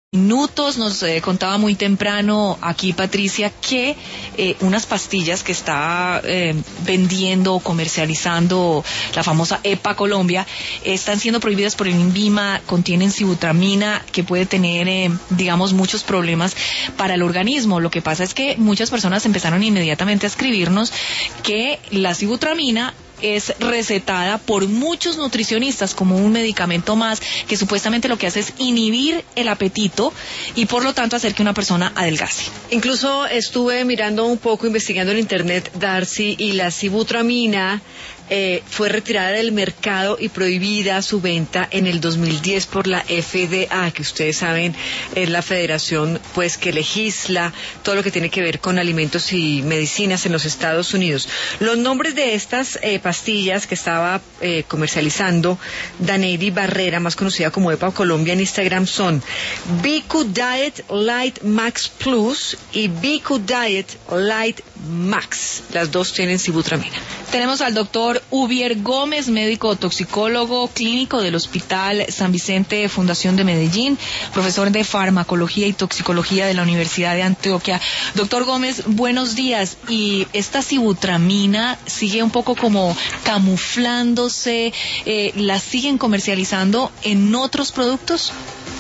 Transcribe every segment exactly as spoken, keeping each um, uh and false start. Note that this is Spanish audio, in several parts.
Minutos nos eh, contaba muy temprano aquí Patricia que eh, unas pastillas que está eh, vendiendo o comercializando la famosa EPA Colombia están siendo prohibidas por el INVIMA, contienen sibutramina que puede tener eh, digamos muchos problemas para el organismo. Lo que pasa es que muchas personas empezaron inmediatamente a escribirnos que la sibutramina es recetada por muchos nutricionistas como un medicamento más que supuestamente lo que hace es inhibir el apetito y por lo tanto hacer que una persona adelgace. Incluso estuve mirando un poco, investigando en internet, Darcy, y la sibutramina eh, fue retirada del mercado y prohibida su venta en el dos mil diez por la F D A, que ustedes saben es la federación pues que legisla todo lo que tiene que ver con alimentos y medicinas en los Estados Unidos. Los nombres de estas eh, pastillas que estaba eh, comercializando Daneidi Barrera, más conocida como EPA Colombia en Instagram, son B Q Diet Light Max Plus y B Q Diet Light Max. Las dos tienen sibutramina. Tenemos al doctor Ubier Gómez, médico toxicólogo clínico del Hospital San Vicente Fundación de Medellín, profesor de farmacología y toxicología de la Universidad de Antioquia. Doctor Gómez, buenos días. ¿Y esta sibutramina sigue un poco como camuflándose? Eh, ¿La siguen comercializando en otros productos?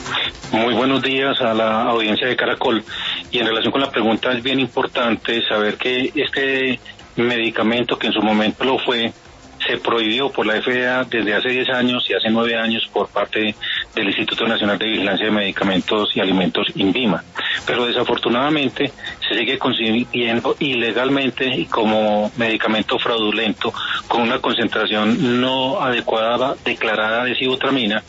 Muy buenos días a la audiencia de Caracol. Y en relación con la pregunta, es bien importante saber que este medicamento, que en su momento lo fue, se prohibió por la F D A desde hace diez años y hace nueve años por parte del Instituto Nacional de Vigilancia de Medicamentos y Alimentos, INVIMA. Pero desafortunadamente se sigue consiguiendo ilegalmente y como medicamento fraudulento con una concentración no adecuada declarada de sibutramina,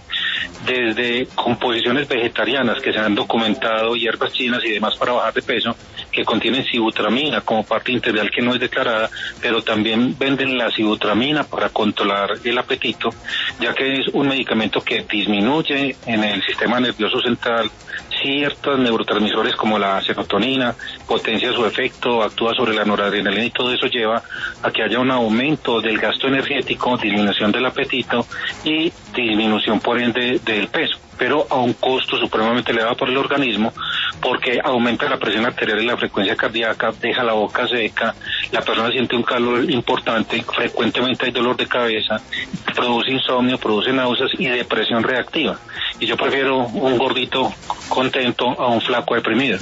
desde composiciones vegetarianas que se han documentado, hierbas chinas y demás para bajar de peso, que contienen sibutramina como parte integral que no es declarada, pero también venden la sibutramina para controlar el apetito, ya que es un medicamento que disminuye en el sistema nervioso central ciertos neurotransmisores como la serotonina, potencia su efecto, actúa sobre la noradrenalina y todo eso lleva a que haya un aumento del gasto energético, disminución del apetito y disminución por ende del peso, pero a un costo supremamente elevado por el organismo, porque aumenta la presión arterial y la frecuencia cardíaca, deja la boca seca, la persona siente un calor importante, frecuentemente hay dolor de cabeza, produce insomnio, produce náuseas y depresión reactiva. Y yo prefiero un gordito contento a un flaco deprimido.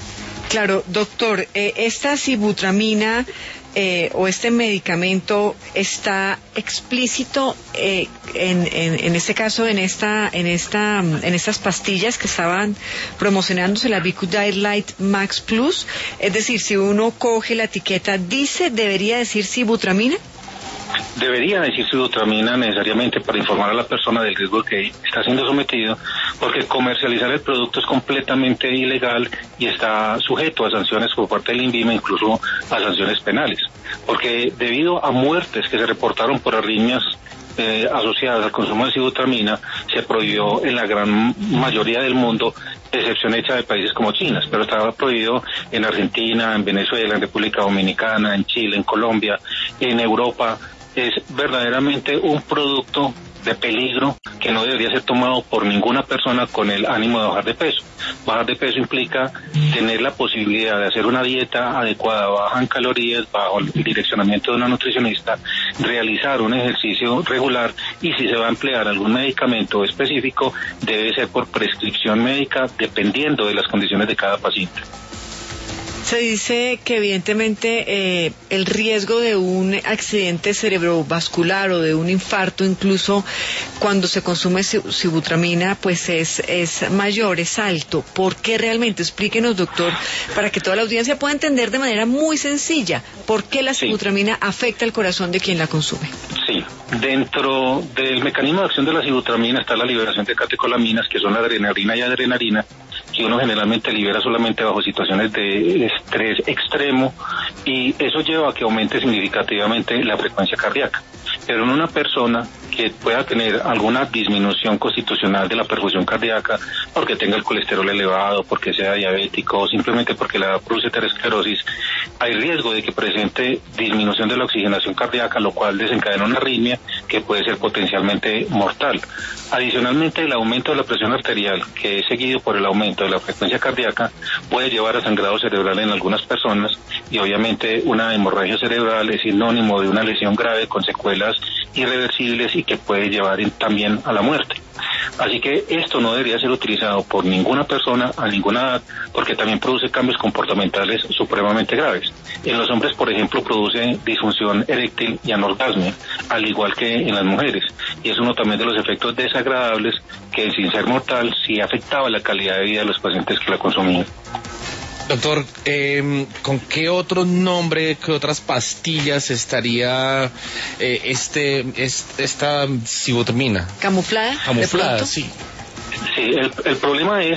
Claro, doctor, eh, esta sibutramina eh, o este medicamento está explícito eh, en, en, en este caso en esta en esta en estas pastillas que estaban promocionándose, la B Q Diet Light Max Plus, es decir, si uno coge la etiqueta, dice, debería decir sibutramina. Debería decir sibutramina necesariamente para informar a la persona del riesgo que está siendo sometido, porque comercializar el producto es completamente ilegal y está sujeto a sanciones por parte del INVIMA, incluso a sanciones penales, porque debido a muertes que se reportaron por arritmias eh, asociadas al consumo de sibutramina, se prohibió en la gran mayoría del mundo, excepción hecha de países como China, pero estaba prohibido en Argentina, en Venezuela, en República Dominicana, en Chile, en Colombia, en Europa. Es verdaderamente un producto de peligro que no debería ser tomado por ninguna persona con el ánimo de bajar de peso. Bajar de peso implica tener la posibilidad de hacer una dieta adecuada, baja en calorías, bajo el direccionamiento de una nutricionista, realizar un ejercicio regular y si se va a emplear algún medicamento específico, debe ser por prescripción médica dependiendo de las condiciones de cada paciente. Se dice que evidentemente eh, el riesgo de un accidente cerebrovascular o de un infarto, incluso cuando se consume sibutramina, pues es, es mayor, es alto. ¿Por qué realmente? Explíquenos, doctor, para que toda la audiencia pueda entender de manera muy sencilla por qué la sibutramina sí afecta al corazón de quien la consume. Sí, dentro del mecanismo de acción de la sibutramina está la liberación de catecolaminas, que son la adrenalina y adrenalina, que uno generalmente libera solamente bajo situaciones de estrés extremo, y eso lleva a que aumente significativamente la frecuencia cardíaca. Pero en una persona que pueda tener alguna disminución constitucional de la perfusión cardíaca, porque tenga el colesterol elevado, porque sea diabético o simplemente porque la produce aterosclerosis, hay riesgo de que presente disminución de la oxigenación cardíaca, lo cual desencadena una arritmia que puede ser potencialmente mortal. Adicionalmente, el aumento de la presión arterial, que es seguido por el aumento de la frecuencia cardíaca, puede llevar a sangrado cerebral en algunas personas, y obviamente una hemorragia cerebral es sinónimo de una lesión grave con secuelas irreversibles y que puede llevar también a la muerte. Así que esto no debería ser utilizado por ninguna persona a ninguna edad, porque también produce cambios comportamentales supremamente graves. En los hombres, por ejemplo, produce disfunción eréctil y anorgasmia, al igual que en las mujeres, y es uno también de los efectos desagradables que, sin ser mortal, sí afectaba la calidad de vida de los pacientes que la consumían. Doctor, eh, ¿con qué otro nombre, qué otras pastillas estaría eh, este, este esta sibutramina? ¿Camuflada? Camuflada, sí. Sí, el, el problema es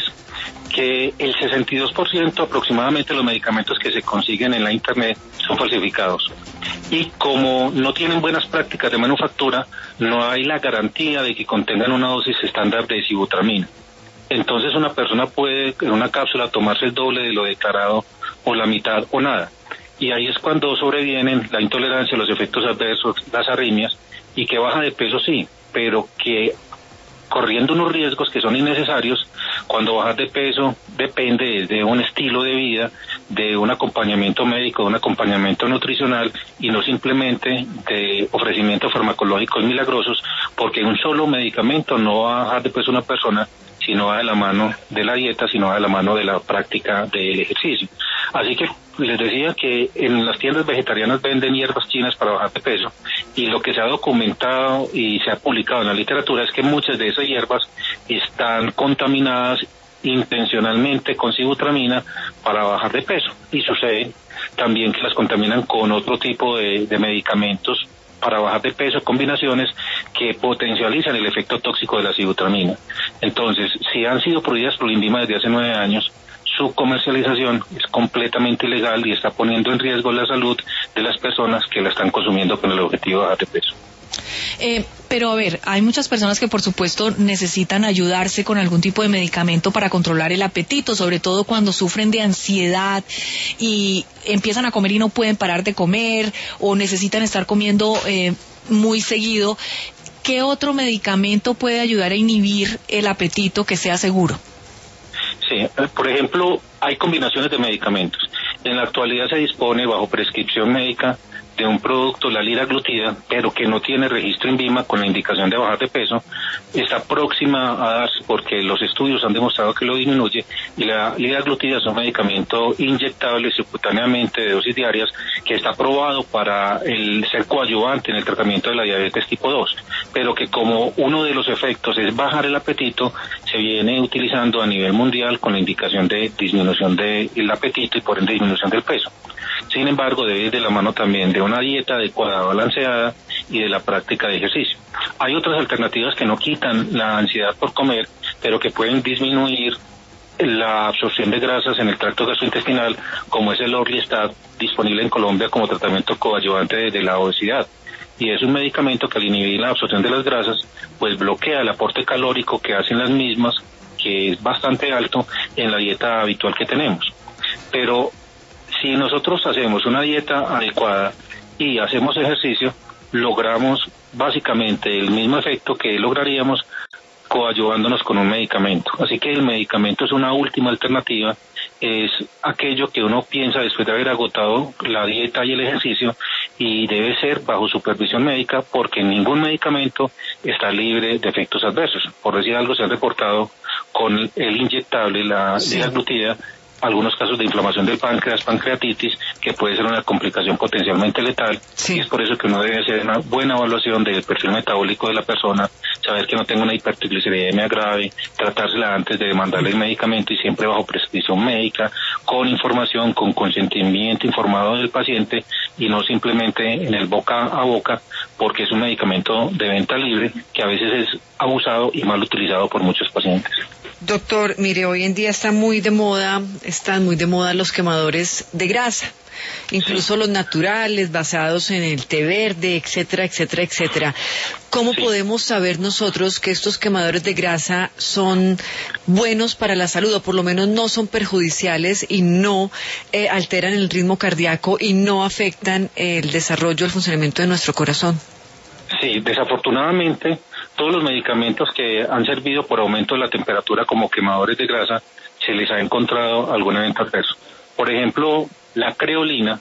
que el sesenta y dos por ciento aproximadamente de los medicamentos que se consiguen en la internet son falsificados. Y como no tienen buenas prácticas de manufactura, no hay la garantía de que contengan una dosis estándar de sibutramina. Entonces una persona puede en una cápsula tomarse el doble de lo declarado o la mitad o nada. Y ahí es cuando sobrevienen la intolerancia, los efectos adversos, las arritmias, y que baja de peso sí, pero que corriendo unos riesgos que son innecesarios. Cuando bajas de peso depende de un estilo de vida, de un acompañamiento médico, de un acompañamiento nutricional, y no simplemente de ofrecimientos farmacológicos milagrosos, porque un solo medicamento no va a bajar de peso una persona, sino va de la mano de la dieta, sino va de la mano de la práctica del ejercicio. Así que les decía que en las tiendas vegetarianas venden hierbas chinas para bajar de peso, y lo que se ha documentado y se ha publicado en la literatura es que muchas de esas hierbas están contaminadas intencionalmente con sibutramina para bajar de peso, y sucede también que las contaminan con otro tipo de, de medicamentos para bajar de peso, combinaciones que potencializan el efecto tóxico de la sibutramina. Entonces, si han sido prohibidas por INVIMA desde hace nueve años, su comercialización es completamente ilegal y está poniendo en riesgo la salud de las personas que la están consumiendo con el objetivo de bajar de peso. Eh, pero a ver, hay muchas personas que por supuesto necesitan ayudarse con algún tipo de medicamento para controlar el apetito, sobre todo cuando sufren de ansiedad y empiezan a comer y no pueden parar de comer, o necesitan estar comiendo eh, muy seguido. ¿Qué otro medicamento puede ayudar a inhibir el apetito que sea seguro? Sí, por ejemplo, hay combinaciones de medicamentos. En la actualidad se dispone bajo prescripción médica de un producto, la liraglutida, pero que no tiene registro INVIMA con la indicación de bajar de peso. Está próxima a darse porque los estudios han demostrado que lo disminuye, y la liraglutida es un medicamento inyectable subcutáneamente de dosis diarias que está aprobado para el ser coadyuvante en el tratamiento de la diabetes tipo dos, pero que como uno de los efectos es bajar el apetito, se viene utilizando a nivel mundial con la indicación de disminución del apetito y por ende disminución del peso. Sin embargo, debe ir de la mano también de una dieta adecuada, balanceada, y de la práctica de ejercicio. Hay otras alternativas que no quitan la ansiedad por comer, pero que pueden disminuir la absorción de grasas en el tracto gastrointestinal, como es el Orlistat, disponible en Colombia como tratamiento coadyuvante de, de la obesidad. Y es un medicamento que al inhibir la absorción de las grasas, pues bloquea el aporte calórico que hacen las mismas, que es bastante alto en la dieta habitual que tenemos. Pero si nosotros hacemos una dieta adecuada y hacemos ejercicio, logramos básicamente el mismo efecto que lograríamos coadyuvándonos con un medicamento. Así que el medicamento es una última alternativa, es aquello que uno piensa después de haber agotado la dieta y el ejercicio, y debe ser bajo supervisión médica, porque ningún medicamento está libre de efectos adversos. Por decir algo, se han reportado con el inyectable, la liraglutida, algunos casos de inflamación del páncreas, pancreatitis, que puede ser una complicación potencialmente letal. Sí. Y es por eso que uno debe hacer una buena evaluación del perfil metabólico de la persona, saber que no tenga una hipertrigliceridemia grave, tratársela antes de mandarle el medicamento, y siempre bajo prescripción médica, con información, con consentimiento informado del paciente, y no simplemente en el boca a boca, porque es un medicamento de venta libre que a veces es abusado y mal utilizado por muchos pacientes. Doctor, mire, hoy en día está muy de moda, están muy de moda los quemadores de grasa, incluso sí. los naturales, basados en el té verde, etcétera, etcétera, etcétera. ¿Cómo sí. podemos saber nosotros que estos quemadores de grasa son buenos para la salud, o por lo menos no son perjudiciales y no eh, alteran el ritmo cardíaco y no afectan el desarrollo, el funcionamiento de nuestro corazón? Sí, desafortunadamente, todos los medicamentos que han servido por aumento de la temperatura como quemadores de grasa, se les ha encontrado algún evento adverso. Por ejemplo, la creolina,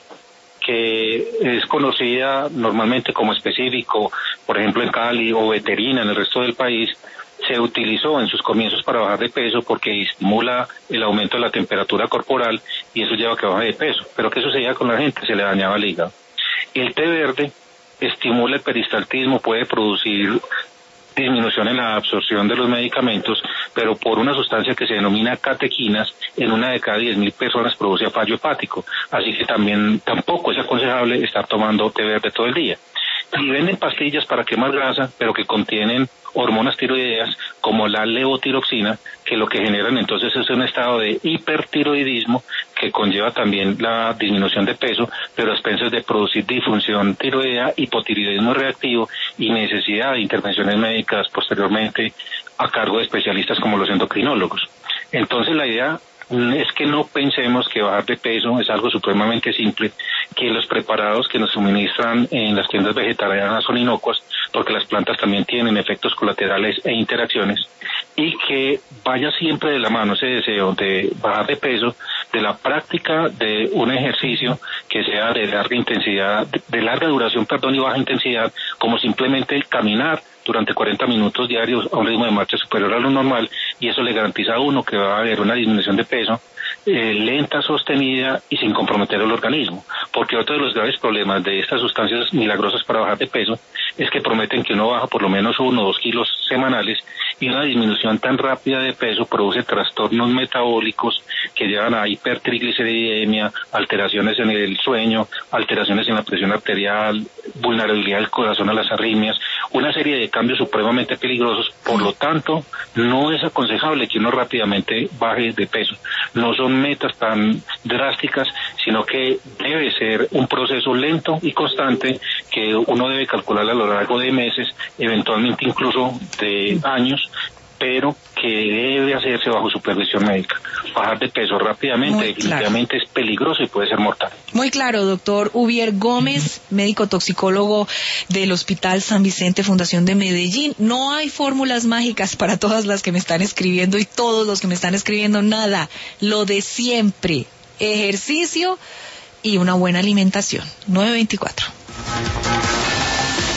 que es conocida normalmente como específico, por ejemplo en Cali, o veterina en el resto del país, se utilizó en sus comienzos para bajar de peso porque estimula el aumento de la temperatura corporal y eso lleva a que baje de peso. Pero ¿qué sucedía con la gente? Se le dañaba el hígado. El té verde estimula el peristaltismo, puede producir disminución en la absorción de los medicamentos, pero por una sustancia que se denomina catequinas, en una de cada diez mil personas produce fallo hepático, así que también tampoco es aconsejable estar tomando té verde todo el día. Y venden pastillas para quemar grasa, pero que contienen hormonas tiroideas como la levotiroxina, que lo que generan entonces es un estado de hipertiroidismo que conlleva también la disminución de peso, pero a expensas de producir disfunción tiroidea, hipotiroidismo reactivo y necesidad de intervenciones médicas posteriormente a cargo de especialistas como los endocrinólogos. Entonces la idea es que no pensemos que bajar de peso es algo supremamente simple, que los preparados que nos suministran en las tiendas vegetarianas son inocuos, porque las plantas también tienen efectos colaterales e interacciones, y que vaya siempre de la mano ese deseo de bajar de peso, de la práctica de un ejercicio que sea de larga intensidad, de larga duración, perdón, y baja intensidad, como simplemente caminar durante cuarenta minutos diarios a un ritmo de marcha superior a lo normal, y eso le garantiza a uno que va a haber una disminución de peso eh, lenta, sostenida y sin comprometer el organismo, porque otro de los graves problemas de estas sustancias milagrosas para bajar de peso es que prometen que uno baja por lo menos uno o dos kilos semanales, y una disminución tan rápida de peso produce trastornos metabólicos que llevan a hipertrigliceridemia, alteraciones en el sueño, alteraciones en la presión arterial, vulnerabilidad del corazón a las arritmias, una serie de cambios supremamente peligrosos. Por lo tanto, no es aconsejable que uno rápidamente baje de peso. No son metas tan drásticas, sino que debe ser un proceso lento y constante que uno debe calcular a lo largo de meses, eventualmente incluso de años, pero que debe hacerse bajo supervisión médica. Bajar de peso rápidamente Muy definitivamente claro. es peligroso y puede ser mortal. Muy claro, doctor Ubier Gómez, médico toxicólogo del Hospital San Vicente, Fundación de Medellín. No hay fórmulas mágicas para todas las que me están escribiendo y todos los que me están escribiendo, nada. Lo de siempre, ejercicio y una buena alimentación. nueve veinticuatro.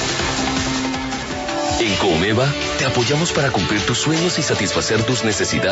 En Comeva te apoyamos para cumplir tus sueños y satisfacer tus necesidades.